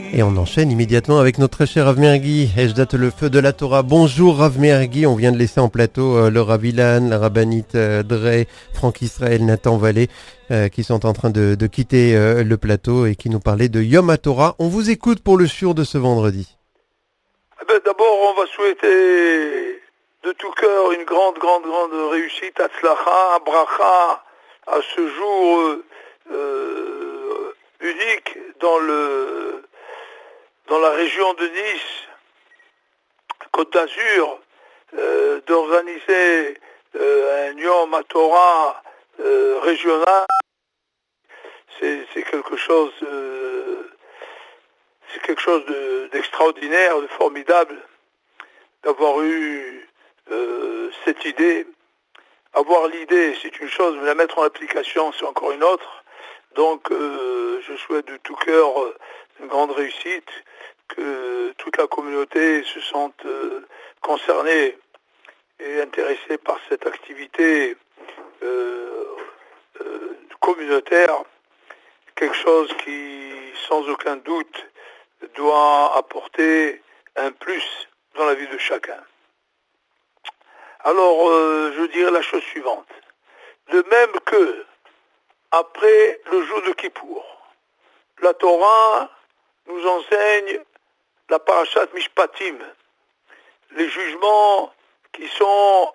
Et on enchaîne immédiatement avec notre cher Rav Mergui, Ejdat le feu de la Torah. Bonjour Rav Mergui, on vient de laisser en plateau le Rav Ilan, la rabbinite Dre, Franck Israël, Nathan Vallée, qui sont en train de quitter le plateau et qui nous parlaient de Yom HaTorah. On vous écoute pour le shiur de ce vendredi. D'abord, on va souhaiter de tout cœur une grande réussite, Hatzlacha, Bracha, à ce jour unique dans la région de Nice, Côte d'Azur, d'organiser un Yom HaTorah régional. C'est quelque chose d'extraordinaire, de formidable, d'avoir eu cette idée. Avoir l'idée, c'est une chose, mais la mettre en application, c'est encore une autre. Donc, je souhaite de tout cœur une grande réussite, que toute la communauté se sente concernée et intéressée par cette activité communautaire, quelque chose qui, sans aucun doute, doit apporter un plus dans la vie de chacun. Alors, je dirais la chose suivante. De même que, après le jour de Kippour, la Torah nous enseigne la parashat Mishpatim, les jugements qui sont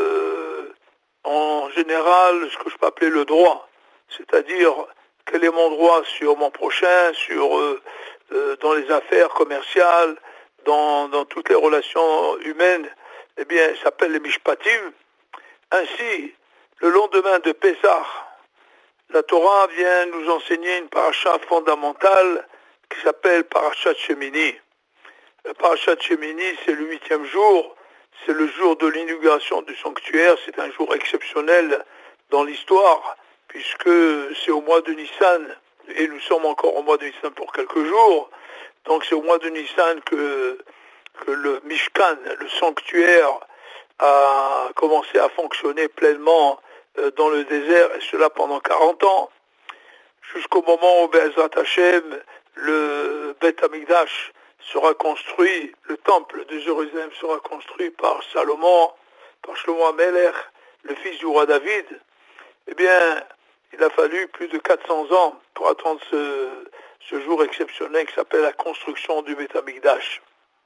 en général ce que je peux appeler le droit, c'est-à-dire quel est mon droit sur mon prochain, dans les affaires commerciales, dans toutes les relations humaines, eh bien, ça s'appelle les Mishpatim. Ainsi, le lendemain de Pessah, la Torah vient nous enseigner une paracha fondamentale qui s'appelle Parashat Shemini. Le Parashat Shemini, c'est le 8e jour, c'est le jour de l'inauguration du sanctuaire, c'est un jour exceptionnel dans l'histoire, puisque c'est au mois de Nissan, et nous sommes encore au mois de Nissan pour quelques jours, donc c'est au mois de Nissan que le Mishkan, le sanctuaire, a commencé à fonctionner pleinement dans le désert, et cela pendant 40 ans, jusqu'au moment où Be'ezrat Hashem, le Beth Amikdash sera construit, le temple de Jérusalem sera construit par Salomon, par Shlomo HaMelech, le fils du roi David. Eh bien, il a fallu plus de 400 ans pour attendre ce jour exceptionnel qui s'appelle la construction du Beth Amikdash.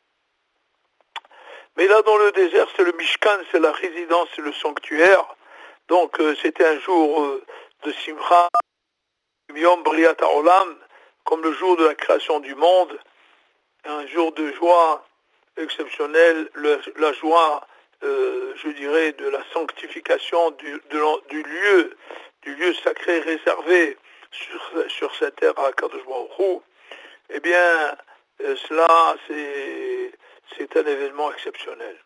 Mais là, dans le désert, c'est le Mishkan, c'est la résidence, c'est le sanctuaire. Donc, c'était un jour de Simcha, Yom Briat HaOlam, comme le jour de la création du monde, un jour de joie exceptionnelle, la joie, je dirais, de la sanctification du lieu sacré réservé sur cette terre à Kadosh Baruch Hu. Eh bien, cela, c'est un événement exceptionnel.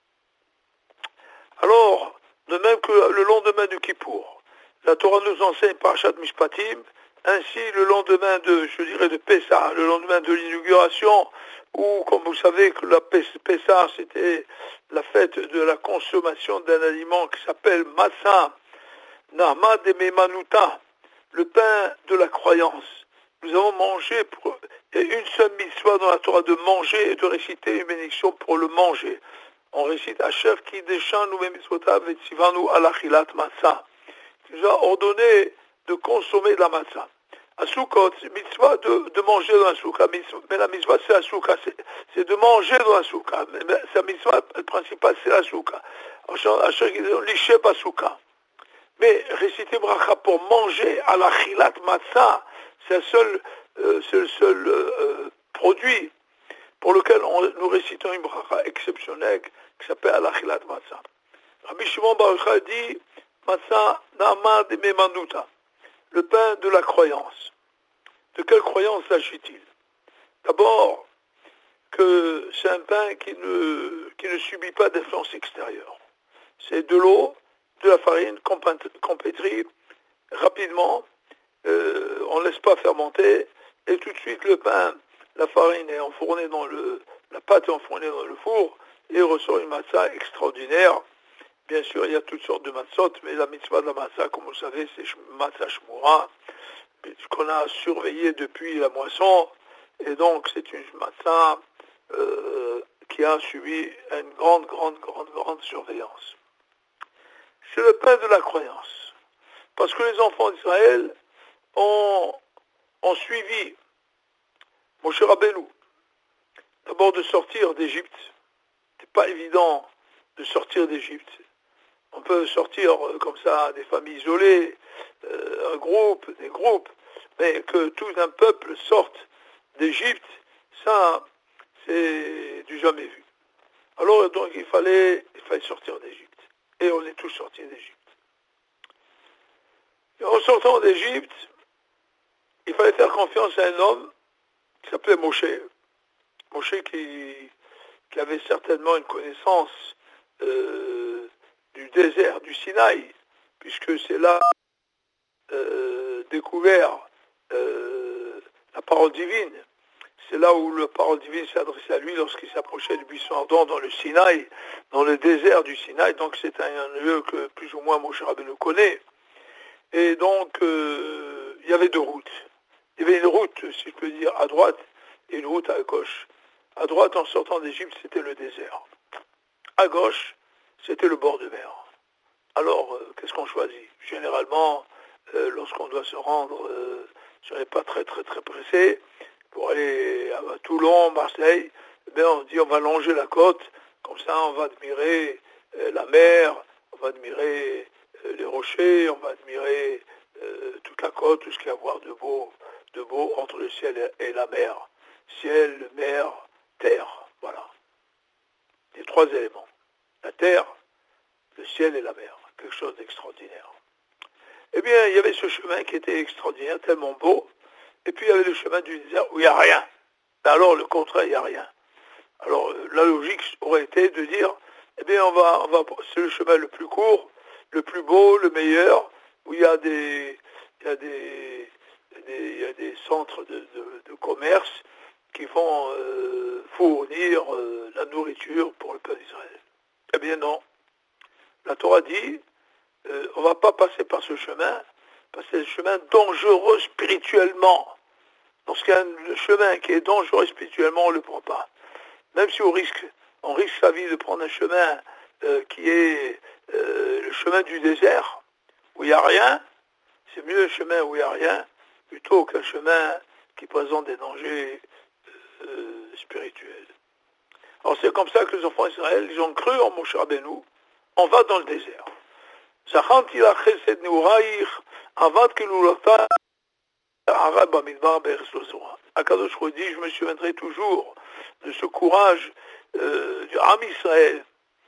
Alors, de même que le lendemain du Kippour, la Torah nous enseigne Parashat Mishpatim, ainsi le lendemain de Pessah, le lendemain de l'inauguration, où, comme vous savez, que la Pessah, c'était la fête de la consommation d'un aliment qui s'appelle Matzah, Nahma de Memanuta, le pain de la croyance. Nous avons mangé, il y a une seule mitzvah dans la Torah de manger et de réciter une bénédiction pour le manger. On récite Asher ki deshanu bemitzvotav vetzivanu al achilat matzah. Il nous a ordonné de consommer de la matzah. À Sukkot, c'est mitzvah de manger dans la soukha, mais la mitzvah c'est la soukha, c'est de manger dans la soukha. Mais sa mitzvah principale c'est la soukha. Asher ki deshanu lishe basouka. Mais réciter bracha pour manger à l'achilat matzah, c'est le seul produit pour lequel nous récitons une bracha exceptionnelle qui s'appelle Al-Achilat Matzah. Rabbi Shimon Bar Yochai dit Matzah Na'ama de Memanuta, le pain de la croyance. De quelle croyance s'agit-il? D'abord, que c'est un pain qui ne subit pas d'influence extérieure. C'est de l'eau, de la farine qu'on pétrit rapidement, on ne laisse pas fermenter, et tout de suite le pain, la farine est enfournée la pâte est enfournée dans le four, et ressort une matzah extraordinaire. Bien sûr, il y a toutes sortes de matzot, mais la mitzvah de la matzah, comme vous savez, c'est matzah shmura, qu'on a surveillé depuis la moisson, Et donc, c'est une matzah qui a subi une grande surveillance. C'est le pain de la croyance. Parce que les enfants d'Israël ont suivi Moshe Rabbeinu. D'abord de sortir d'Égypte. C'est pas évident de sortir d'Égypte. On peut sortir comme ça des familles isolées, des groupes, mais que tout un peuple sorte d'Égypte, ça, c'est du jamais vu. Alors donc il fallait sortir d'Égypte. Et on est tous sortis d'Égypte. Et en sortant d'Égypte, il fallait faire confiance à un homme qui s'appelait Moshe. Moshe qui avait certainement une connaissance du désert, du Sinaï, puisque c'est là découvert la parole divine. C'est là où la parole divine s'est adressée à lui lorsqu'il s'approchait du buisson ardent dans le Sinaï, dans le désert du Sinaï. Donc c'est un lieu que plus ou moins Moshe Rabbeinu connaît. Et donc il y avait deux routes. Il y avait une route, si je peux dire, à droite et une route à gauche. À droite, en sortant d'Égypte, c'était le désert. À gauche, c'était le bord de mer. Alors, qu'est-ce qu'on choisit? Généralement, lorsqu'on doit se rendre, si on n'est pas très pressé, pour aller à Toulon, Marseille, on dit on va longer la côte, comme ça on va admirer la mer, on va admirer les rochers, on va admirer toute la côte, tout ce qu'il y a à voir de beau entre le ciel et la mer. Ciel, mer, terre, voilà. Les trois éléments. La terre, le ciel et la mer. Quelque chose d'extraordinaire. Eh bien, il y avait ce chemin qui était extraordinaire, tellement beau. Et puis, il y avait le chemin du désert où il n'y a rien. Mais alors, le contraire, il n'y a rien. Alors, la logique aurait été de dire, eh bien, c'est le chemin le plus court, le plus beau, le meilleur, où il y a des centres de commerce qui vont fournir la nourriture pour le peuple d'Israël. Eh bien non. La Torah dit, on ne va pas passer par ce chemin, parce que c'est un chemin dangereux spirituellement. Lorsqu'il y a un chemin qui est dangereux spirituellement, on ne le prend pas. Même si on risque sa vie de prendre un chemin qui est le chemin du désert, où il n'y a rien, c'est mieux le chemin où il n'y a rien, plutôt qu'un chemin qui présente des dangers spirituels. Alors c'est comme ça que les enfants d'Israël, ils ont cru en Moshe Rabbeinu, on va dans le désert. Akadosh Hu dit, je me souviendrai toujours de ce courage du Am Israël.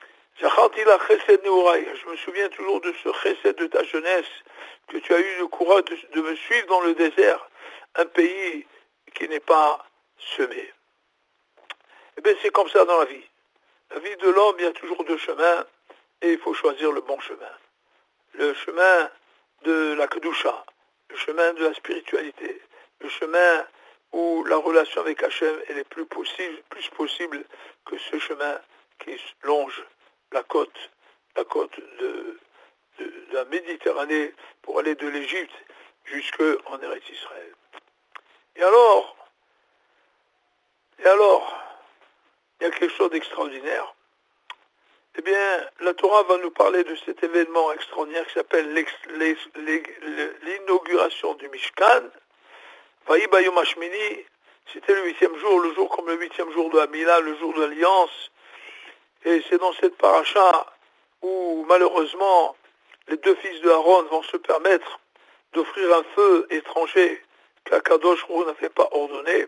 Je me souviens toujours de ce chesed de ta jeunesse, que tu as eu le courage de me suivre dans le désert, un pays qui n'est pas semé. Eh bien, c'est comme ça dans la vie. La vie de l'homme, il y a toujours deux chemins, et il faut choisir le bon chemin. Le chemin de la Kedusha, le chemin de la spiritualité, le chemin où la relation avec Hachem elle est plus possible que ce chemin qui longe la côte de la Méditerranée pour aller de l'Égypte jusqu'en Eretz Israël. Et alors, il y a quelque chose d'extraordinaire. Eh bien, la Torah va nous parler de cet événement extraordinaire qui s'appelle l'inauguration du Mishkan. Vaï Bayom Hashmini, c'était le 8e jour, le jour comme le 8e jour de Hamila, le jour de l'Alliance. Et c'est dans cette paracha où, malheureusement, les deux fils de Aaron vont se permettre d'offrir un feu étranger qu'Akadosh Hu n'avait pas ordonné.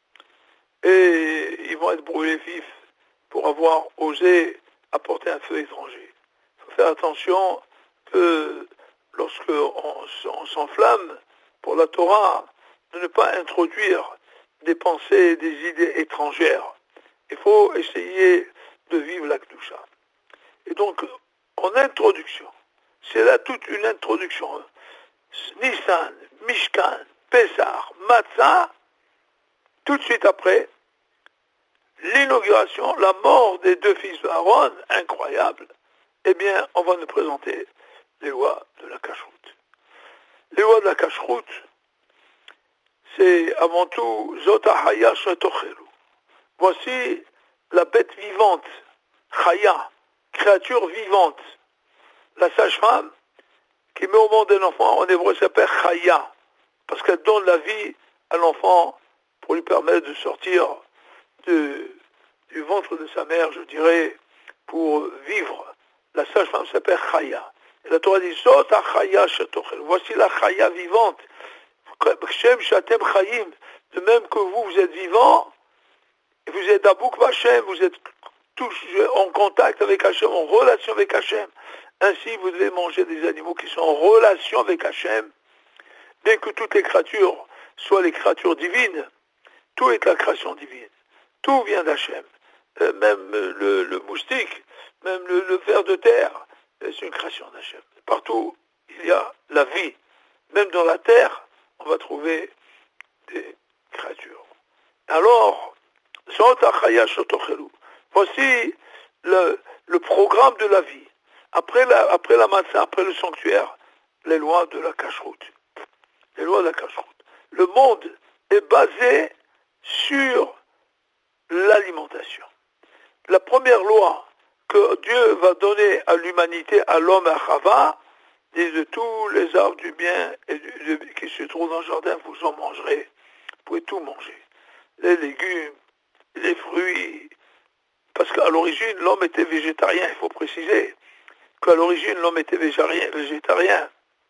Et ils vont être brûlés vifs pour avoir osé apporter un feu étranger. Il faut faire attention que lorsqu'on s'enflamme pour la Torah, de ne pas introduire des pensées, des idées étrangères. Il faut essayer de vivre la Kedusha. Et donc, en introduction, c'est là toute une introduction. Nissan, Mishkan, Pesach, Matzah, tout de suite après, l'inauguration, la mort des deux fils d'Aaron, incroyable, eh bien, on va nous présenter les lois de la cacheroute. Les lois de la cacheroute, c'est avant tout Zot ha'chaya shetochelu. Voici la bête vivante, chaya, créature vivante. La sage-femme qui met au monde un enfant, en hébreu s'appelle chaya, parce qu'elle donne la vie à l'enfant pour lui permettre de sortir du ventre de sa mère, je dirais, pour vivre. La sage-femme s'appelle chaya. Et la Torah dit, Zot ha'chaya shetochelu. Voici la chaya vivante. Shem shatem chayim. De même que vous êtes vivant, et vous êtes Abouk Hashem, vous êtes tous en contact avec Hashem, en relation avec Hashem. Ainsi, vous devez manger des animaux qui sont en relation avec Hashem. Bien que toutes les créatures soient les créatures divines, tout est la création divine. Tout vient d'Hachem. Même le moustique, même le ver de terre, c'est une création d'Hachem. Partout, il y a la vie. Même dans la terre, on va trouver des créatures. Alors, voici le programme de la vie. Après la matzah, après le sanctuaire, les lois de la cacheroute. Les lois de la cacheroute. Le monde est basé sur l'alimentation. La première loi que Dieu va donner à l'humanité, à l'homme, à Chava, dit de tous les arbres du bien et qui se trouvent dans le jardin, vous en mangerez. Vous pouvez tout manger. Les légumes, les fruits. Parce qu'à l'origine, l'homme était végétarien. Il faut préciser qu'à l'origine, l'homme était végétarien.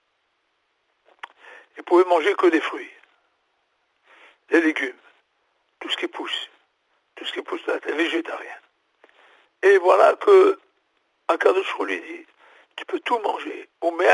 Il pouvait manger que des fruits, des légumes, tout ce qui pousse là, est végétarien. Et voilà que Akadosh Hu lui dit, tu peux tout manger.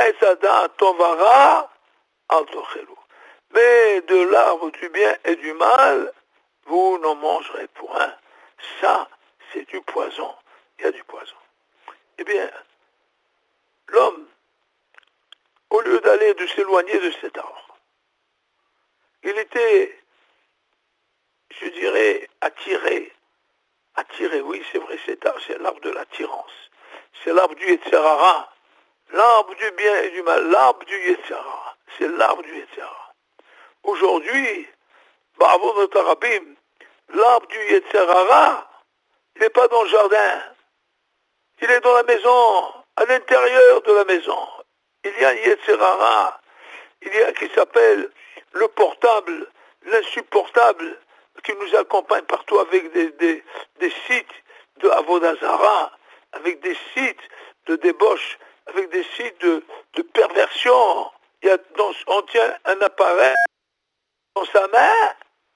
Mais de l'arbre du bien et du mal, vous n'en mangerez point. Ça, c'est du poison. Il y a du poison. Eh bien, l'homme, au lieu de s'éloigner de cet arbre, il était, je dirais, attiré, oui, c'est vrai, c'est l'arbre de l'attirance. C'est l'arbre du Yetzer Hara, l'arbre du bien et du mal, l'arbre du Yetzer Hara. C'est l'arbre du Yetzer Hara. Aujourd'hui, Ba'avon Notarabim, l'arbre du Yetzer Hara, il n'est pas dans le jardin. Il est dans la maison, à l'intérieur de la maison. Il y a un Yetzer Hara, il y a qui s'appelle le portable, l'insupportable, qui nous accompagne partout avec des sites de Avodah Zara, avec des sites de débauche, avec des sites de perversion. On tient un appareil dans sa main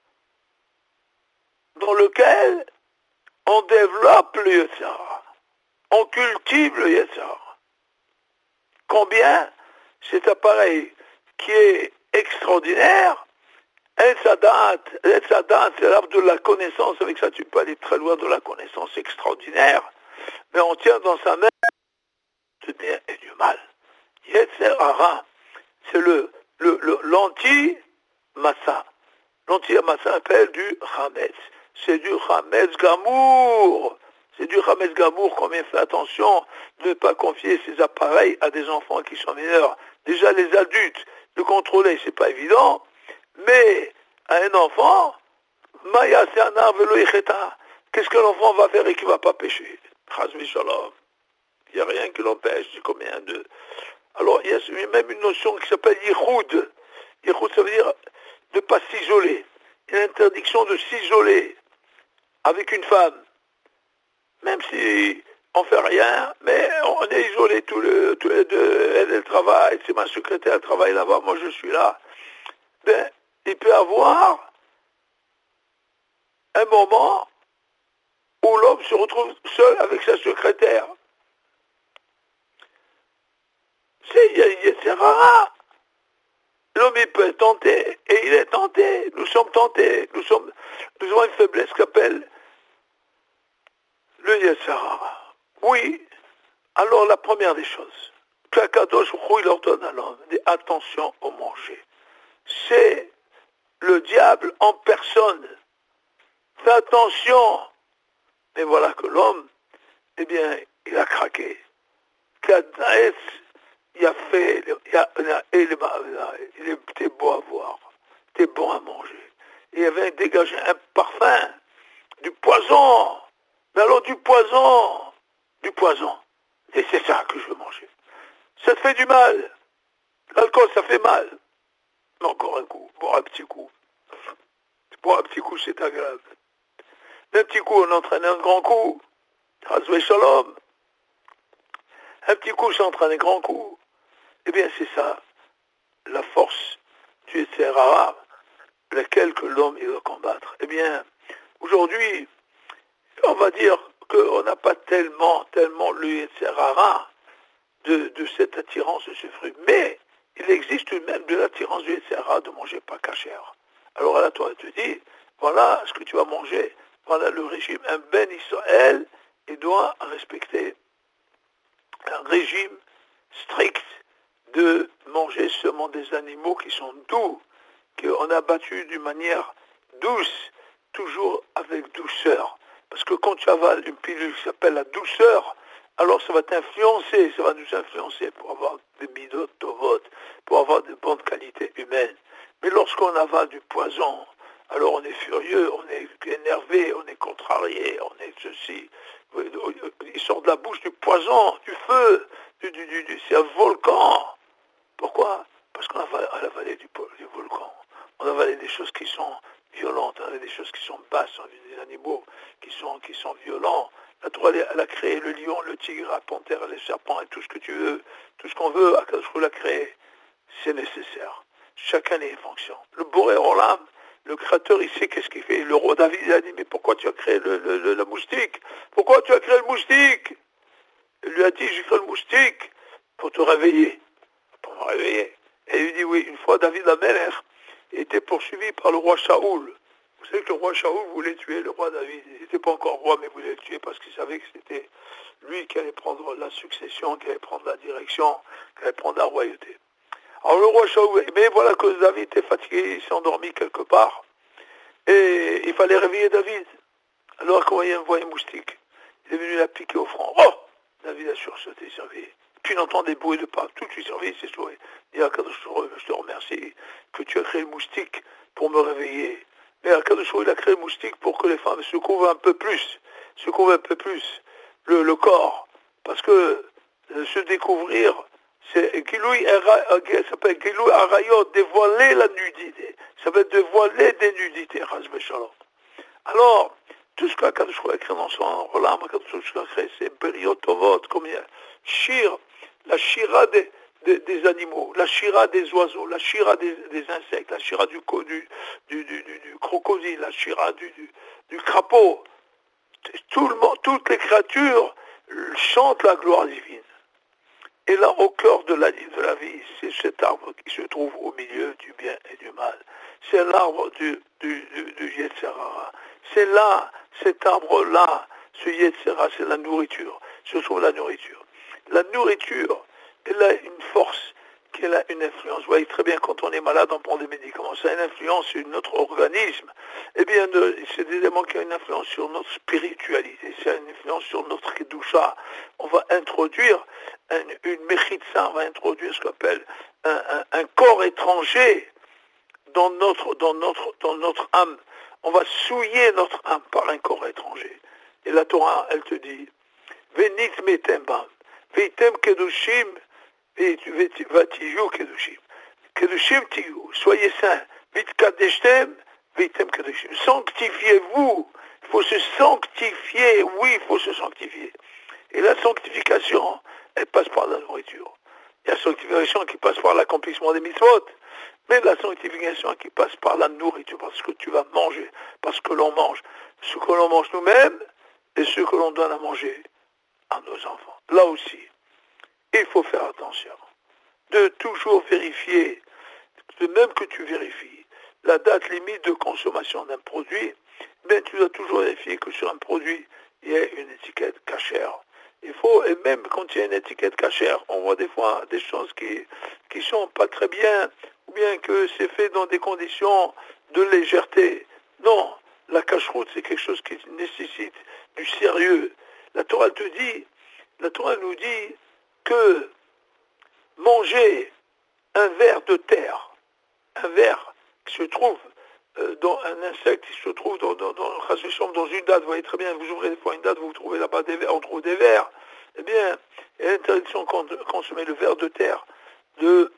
dans lequel on développe le Yetzer Hara. On cultive le Yetzer Hara. Combien cet appareil qui est extraordinaire, Etzadat, c'est l'arbre de la connaissance, avec ça tu peux aller très loin de la connaissance extraordinaire, mais on tient dans sa main du bien et du mal. Yetzer Hara, c'est l'anti-massa. L'anti-massa appelle du Hametz. C'est du Hametz Gamour. C'est du Hametz Gamour, combien fait attention de ne pas confier ces appareils à des enfants qui sont mineurs. Déjà les adultes, le contrôler, c'est pas évident, mais à un enfant, Maya c'est un arbre velo icheta. Qu'est-ce que l'enfant va faire et qui ne va pas pécher? Chazvi shalom. Il n'y a rien qui l'empêche, c'est combien de... Alors il y a même une notion qui s'appelle yichud. Yichud, ça veut dire ne pas s'isoler. Il y a l'interdiction de s'isoler avec une femme. Même si on ne fait rien, mais on est isolés tous les deux. Elle travaille, c'est ma secrétaire, elle travaille là-bas, moi je suis là. Ben, il peut y avoir un moment où l'homme se retrouve seul avec sa secrétaire. C'est Yetzer Hara. L'homme, il peut être tenté, et il est tenté. Nous sommes tentés. Nous avons une faiblesse qu'appelle le Yetzer Hara. Oui, alors la première des choses, qu'Akadosh Hu il ordonne à l'homme, dit attention au manger. C'est le diable en personne. Fais attention. Mais voilà que l'homme, eh bien, il a craqué. Il était beau à voir. c'était bon à manger. Et il avait dégagé un parfum, du poison. Mais alors du poison. Et c'est ça que je veux manger. Ça te fait du mal. L'alcool, ça fait mal. Mais encore un coup, boire un petit coup. Boire un petit coup, c'est agréable. D'un petit coup, on entraîne un grand coup. Razoué Shalom. Un petit coup, s'entraîne un grand coup. Eh bien, c'est ça, la force du Yetzer Hara, laquelle que l'homme il doit combattre. Eh bien, aujourd'hui, on va dire qu'on n'a pas tellement le Yetzer Hara de cette attirance de ce fruit. Mais il existe tout de même de l'attirance du Yetzer Hara de manger pas cachère. Alors là, toi, tu te dis, voilà ce que tu vas manger. Voilà le régime. Un Ben Israël, il doit respecter un régime strict de manger seulement des animaux qui sont doux, qu'on a battus d'une manière douce, toujours avec douceur. Parce que quand tu avales une pilule qui s'appelle la douceur, alors ça va t'influencer, ça va nous influencer pour avoir des midot tovot, pour avoir de bonnes qualités humaines. Mais lorsqu'on avale du poison, alors on est furieux, on est énervé, on est contrarié, on est ceci. Il sort de la bouche du poison, du feu, c'est un volcan. Pourquoi? Parce qu'on a avalé du volcan. On a avalé des choses qui sont violentes, on a des choses qui sont basses, on a des animaux qui sont violents. La Torah, elle a créé le lion, le tigre, la panthère, les serpents et tout ce que tu veux, tout ce qu'on veut, Akadosh Baruch Hu l'a créé. C'est nécessaire. Chacun est en fonction. Le Boré Olam, le créateur, il sait qu'est-ce qu'il fait. Le roi David, il a dit, mais pourquoi tu as créé le moustique? Pourquoi tu as créé le moustique? Il lui a dit, j'ai créé le moustique pour te réveiller. Pour me réveiller. Et il lui dit, oui, une fois David Amelech était poursuivi par le roi Shaoul. Vous savez que le roi Shaoul voulait tuer le roi David. Il n'était pas encore roi, mais voulait le tuer parce qu'il savait que c'était lui qui allait prendre la succession, qui allait prendre la direction, qui allait prendre la royauté. Alors le roi Shaoul, mais voilà que David était fatigué, il s'est endormi quelque part. Et il fallait réveiller David. Alors quand il voit un moustique, il est venu la piquer au front. Oh! David a sursauté, servi. Puis il entend des bruits de pas. Tout de suite, servi, c'est sauvé. Il dit, Akadosh, je te remercie que tu as créé le moustique pour me réveiller. Mais Akadosh, il a créé le moustique pour que les femmes se couvrent un peu plus le corps. Parce que se découvrir, c'est ça s'appelle Gilui Arayot, dévoiler la nudité. Ça veut dévoiler des nudités, Chas Shalom. Alors, tout ce qu'Akadosh a créé dans son Rolam, Akadosh a créé, c'est Beriot Tovot, comme il y a Shir, la Shira des animaux, la Shira des oiseaux, la Shira des insectes, la Shira du crocodile, la Shira du crapaud. Tout le monde, toutes les créatures chantent la gloire divine. Et là, au cœur de la vie, c'est cet arbre qui se trouve au milieu du bien et du mal. C'est l'arbre du Yetzer Hara. C'est là, cet arbre-là, ce Yetzer Hara, c'est la nourriture. Se trouve la nourriture. La nourriture, elle a une force, qu'elle a une influence. Vous voyez très bien, quand on est malade, on prend des médicaments. Ça a une influence sur notre organisme. Eh bien, c'est des éléments qui ont une influence sur notre spiritualité. Ça a une influence sur notre kedusha. On va introduire une mechitza, on va introduire ce qu'on appelle un corps étranger dans notre âme. On va souiller notre âme par un corps étranger. Et la Torah, elle te dit, Venit metembam, veitem kedushim, vatiju kedushim. Kedushim tiyu, soyez saints, vitkadeshtem, veitem kedushim. Sanctifiez-vous, il faut se sanctifier, oui, il faut se sanctifier. Et la sanctification, elle passe par la nourriture. Il y a la sanctification qui passe par l'accomplissement des mitzvot, mais la sanctification qui passe par la nourriture, parce que tu vas manger, parce que l'on mange. Ce que l'on mange nous-mêmes et ce que l'on donne à manger à nos enfants. Là aussi, il faut faire attention de toujours vérifier, de même que tu vérifies la date limite de consommation d'un produit, ben tu dois toujours vérifier que sur un produit, il y a une étiquette cachère. Il faut, et même quand il y a une étiquette cachère, on voit des fois des choses qui sont pas très bien, ou bien que c'est fait dans des conditions de légèreté. Non, la cacheroute, c'est quelque chose qui nécessite du sérieux. La Torah nous dit que manger un verre de terre, un verre qui se trouve dans un insecte qui se trouve dans une date, vous voyez très bien, vous ouvrez des fois une date, vous trouvez là-bas des vers, on trouve des vers, eh bien, il y a l'interdiction de consommer le ver de terre de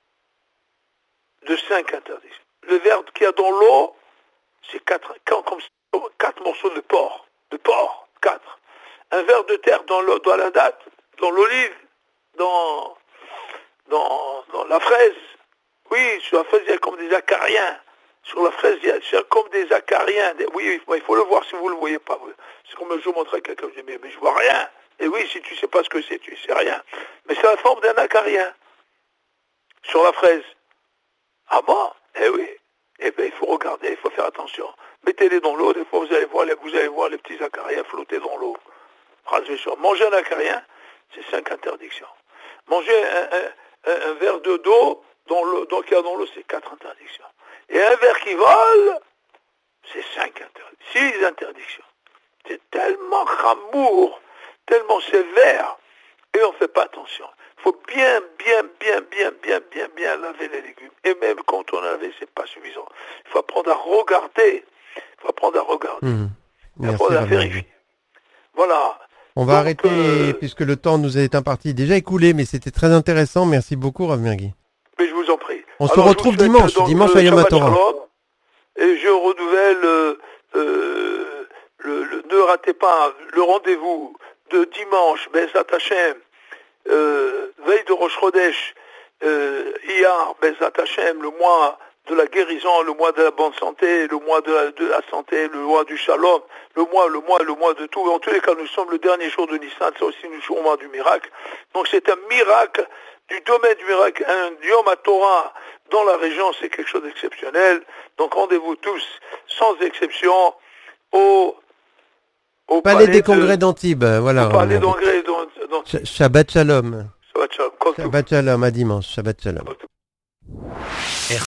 5 interdictions. Le ver qu'il y a dans l'eau, c'est 4 morceaux de porc, 4. Un ver de terre dans la date, dans l'olive, dans la fraise. Oui, sur la fraise, il y a comme des acariens. Sur la fraise, il y a comme des acariens. Oui, il faut le voir si vous ne le voyez pas. C'est comme je montrais à quelqu'un, je dis, mais je vois rien. Et oui, si tu ne sais pas ce que c'est, tu ne sais rien. Mais c'est la forme d'un acarien. Sur la fraise. Ah bon? Eh oui. Eh bien, il faut regarder, il faut faire attention. Mettez-les dans l'eau, des fois vous allez voir les petits acariens flotter dans l'eau. Manger un acarien, c'est 5 interdictions. Manger un verre d'eau qu'il y a dans l'eau, c'est 4 interdictions. Et un verre qui vole, c'est 6 interdictions. C'est tellement cramour, tellement sévère, et on ne fait pas attention. Il faut bien laver les légumes. Et même quand on a lavé, c'est pas suffisant. Il faut apprendre à regarder. Merci, apprendre à vérifier. Voilà. On va arrêter, puisque le temps nous est imparti, déjà écoulé, mais c'était très intéressant. Merci beaucoup, Rav Mergui. Mais je vous en prie. On se retrouve dimanche à Yom HaTorah. Et je renouvelle, ne ratez pas le rendez-vous de dimanche, Bezat Hashem, veille de Rosh Chodesh, Iyar, Bezat Hashem, le mois de la guérison, le mois de la bonne santé, le mois de la santé, le mois du shalom, le mois de tout. En tous les cas, nous sommes le dernier jour de Nissan, c'est aussi le mois du miracle. Donc c'est un miracle, du domaine du miracle, un Yom HaTorah dans la région, c'est quelque chose d'exceptionnel. Donc rendez-vous tous, sans exception, au palais des congrès d'Antibes, voilà. Au palais des congrès Shabbat Shalom. Shabbat Shalom. Shabbat Shalom, à dimanche. Shabbat Shalom.